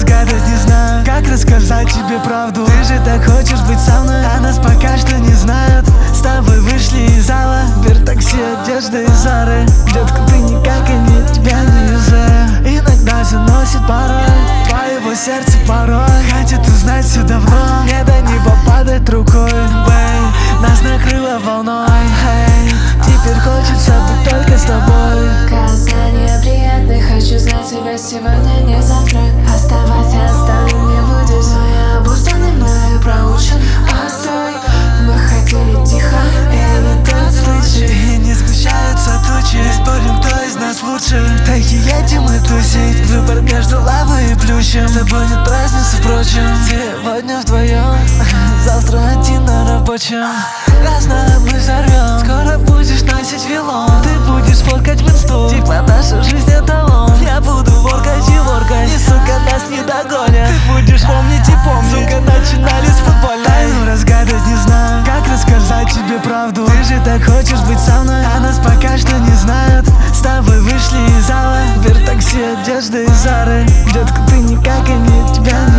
разгадать не знаю, как рассказать тебе правду. Ты же так хочешь быть со мной, а нас пока что не знают. С тобой вышли из зала, бер такси, одежда из Зары. Детка, ты никак они, тебя не юзаю. Иногда заносит порой, твоего сердца порой. Хотят узнать все давно, не до него падать рукой. Бэй, нас накрыло волной, hey. Теперь хочется быть только с тобой. Касание приятное, хочу знать тебя сегодня, не завтра. Оставайся, оставлен не будешь. Но я обузданный, мною проучен. Постой, мы хотели тихо, и не тот случай. И не сгущаются тучи, спорим, кто из нас лучше. Так и едем и тусить, выбор между лавой и плющем. С тобой нет разницы, впрочем. Сегодня вдвоем, завтра один на рабочем. Разное мы взорвем, скоро будешь носить вилон. Ты будешь фоткать в инсту, типа наша жизнь эталон. Я буду воркать и воркать, и сука нас не догонят. Ты будешь помнить и помнить, сука начинали с футбольной. Тайну разгадать не знаю, как рассказать тебе правду. Ты же так хочешь быть со мной, а нас пока что не знают. С тобой вышли из зала, бер такси, одежда из Зары. Детка, ты никак они, тебя не